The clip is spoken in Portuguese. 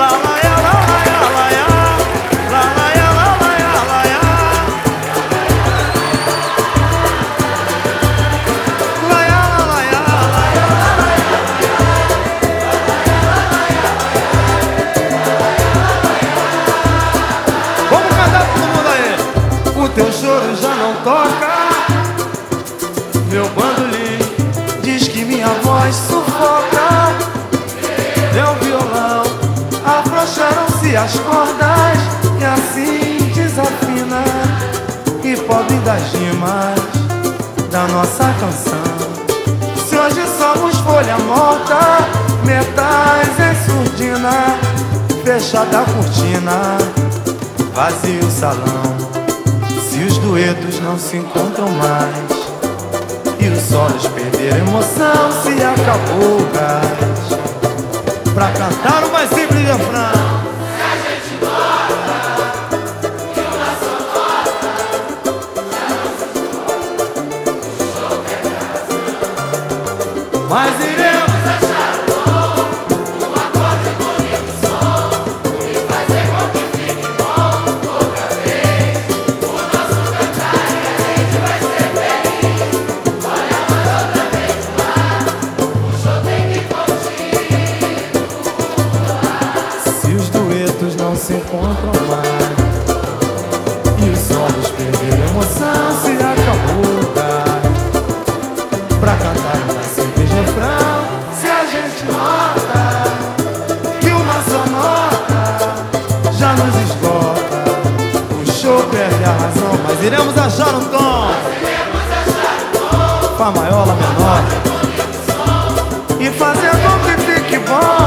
Teu choro já não toca, meu bandolim diz que minha voz sufoca. Meu violão, afrouxaram-se as cordas e assim desafina. E pobre das rimas da nossa canção. Se hoje somos folha morta, metais em surdina, fechada a cortina, vazio o salão. Se os duetos não se encontram mais e os solos perderam emoção, se acabou o gás pra cantar o mais simples refrão. Se a gente nota que uma sonora já não se esgota, o show é razão. Mas iremos achar o bom, um acorde bonito som e fazer com que fique bom outra vez. O nosso cantar e a gente vai ser feliz. Olha, mas outra vez no ar, o show tem que continuar. se os duetos não se encontram mais e os solos perderam emoção, se acabou o gás pra cantar o mais simples refrão. Se a gente nota que uma sonora já nos esgota, o show perde a razão. Mas iremos achar um tom, Fá maior, Lá menor, e fazer com que fique bom.